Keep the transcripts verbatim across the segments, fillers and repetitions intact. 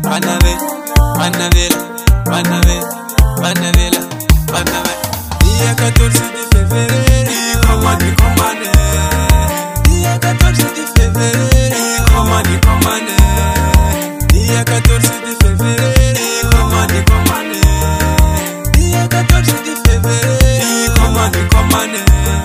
Banavela, Banavela, Banavela, Banavela, Banavela. Dia catorze de fevereiro, comande, comande. Dia catorze de fevereiro, comande, comande. Dia catorze de fevereiro, comande, comande. Dia catorze de fevereiro, comande, comande.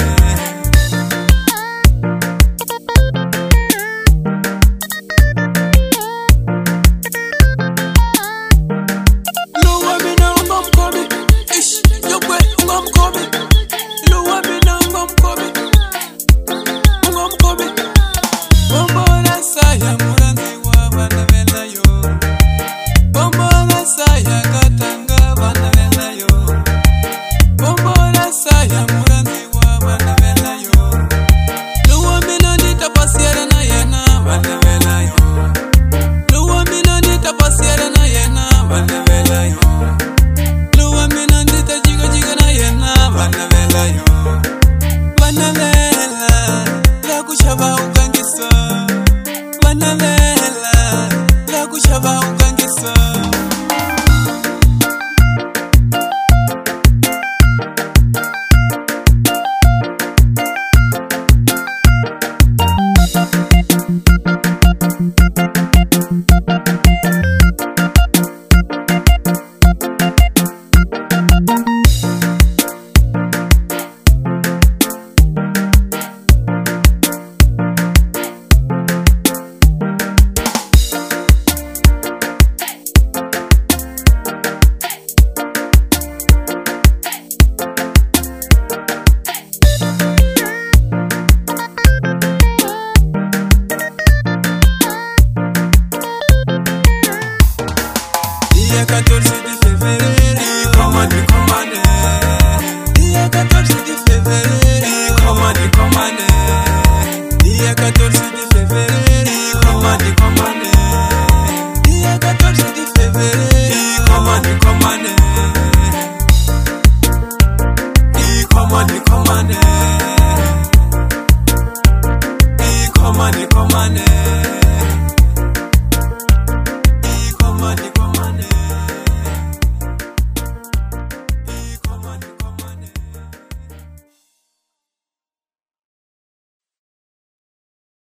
Dia catorze de fevereiro, comande, comande. Dia catorze de fevereiro, comande, comande. Dia catorze de fevereiro, comande, comande. Dia catorze de fevereiro, comande, comande. E comande, comande. E comande, comande.